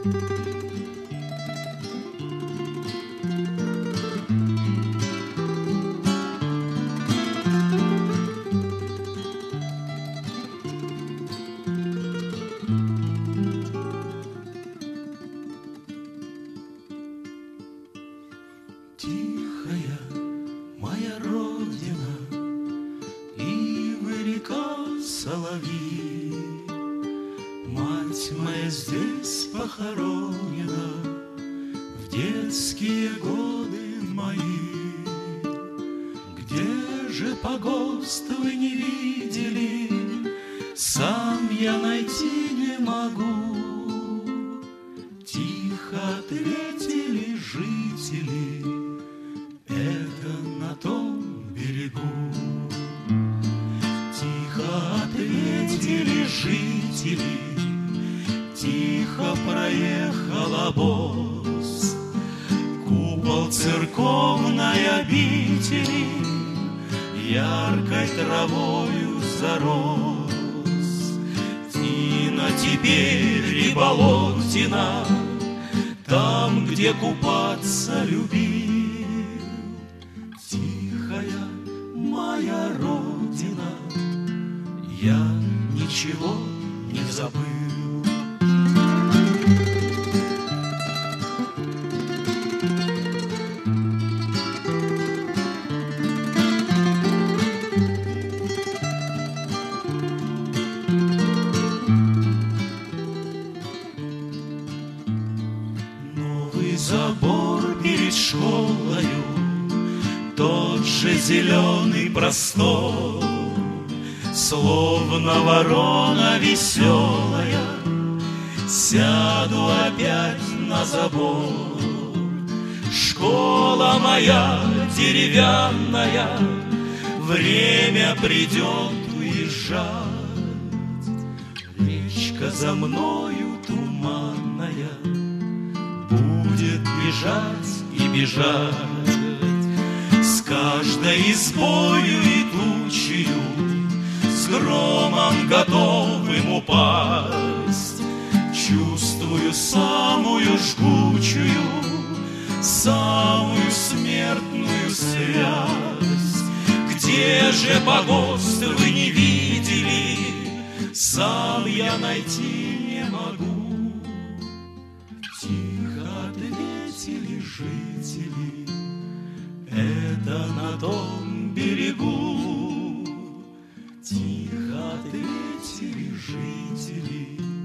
Тихая моя родина, ивы, река, соловьи, мать моя здесь похоронена в детские годы мои. Где же погост вы не видели, сам я найти не могу. Тихо ответили жители, это на том берегу. Тихо ответили жители, тихо проехал обоз. Купол церковной обители яркой травою зарос. Тина теперь и болотина, там, где купаться любил. Тихая моя родина, я ничего не забыл. Забор перед школою, тот же зеленый простор, словно ворона веселая, сяду опять на забор. Школа моя деревянная, время придет уезжать. Речка за мною туманная будет бежать и бежать. С каждой избою и тучью, с громом готовым упасть, чувствую самую жгучую, самую смертную связь. Где же погост вы не видели, сам я найти не могу. Ответили жители, это на том берегу. Тихо ответили жители,